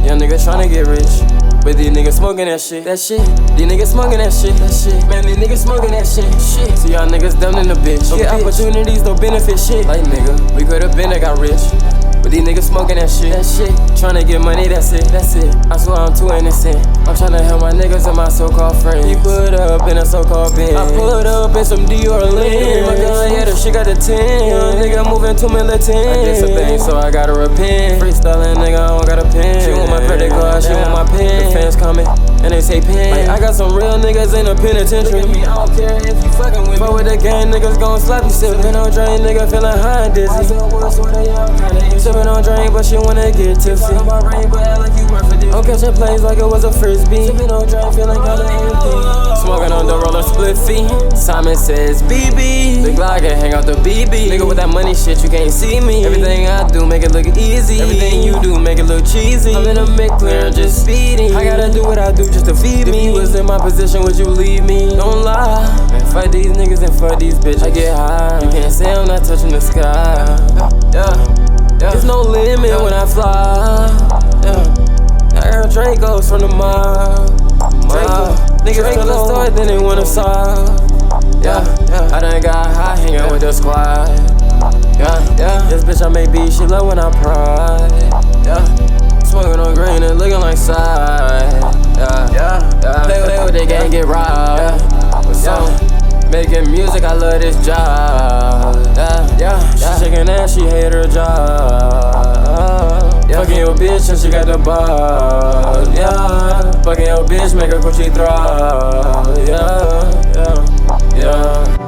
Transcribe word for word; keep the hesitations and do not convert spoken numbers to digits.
Young niggas tryna get rich, but these niggas smoking that shit. That shit. These niggas smoking that shit. That shit. Man, these niggas smoking that shit. Shit. See y'all niggas dumb in the bitch. Get opportunities, don't benefit shit. Like nigga, we could've been that got rich, but these niggas smoking that shit. That shit. Tryna get money, that's it. That's it. I swear I'm too innocent. I'm tryna help my niggas and my so-called friends. You put up in a so-called bin. I put up in some Dior lens. My gun, yeah, the shit got the ten. Young nigga moving too militant. I did some things, so I gotta repent. Freestyling, nigga, I don't got a pen. She want my credit card, she want my pen. The fans coming, and they say pen. Like, I got some real niggas in the penitentiary. Look at me, I don't care if you fucking with me. Fuck with the gang, niggas gon' slap you still. Sippin' on drain, nigga feeling high and dizzy. Sippin' on drain, but she wanna get tipsy. I'm catching plays like it was a frisbee. Sippin' on drain, feeling kinda empty. Smoking on the roller split fee. Simon says B B. The Glock can hang out the B B. Nigga with that money shit, you can't see me. Everything I do make it look easy. Everything you do make it look cheesy. I'm in a mid-clear just speeding. I gotta do what I do just to feed me. If you was in my position, would you leave me? Don't lie. And fuck these niggas and fuck these bitches. I get high. You can't say I'm not touching the sky. Yeah, yeah. There's no limit yeah. when I fly. Yeah. I heard Dracos from the mob. mob. Niggas tell a story, then they wanna solve. Yeah, yeah. I done got high hanging yeah. with the squad. Yeah, yeah. This bitch I make beat, she love when I pride. Yeah. Smoking on green and looking like side. Yeah, yeah, yeah. Play, play with the gang, get robbed. Yeah, what's up? Making music, I love this job. Yeah, yeah. She shaking ass, she hate her job. Yeah. Fucking your bitch and she got the ball. Yeah. Fucking your bitch, make her coochie throb. Yeah, yeah, yeah.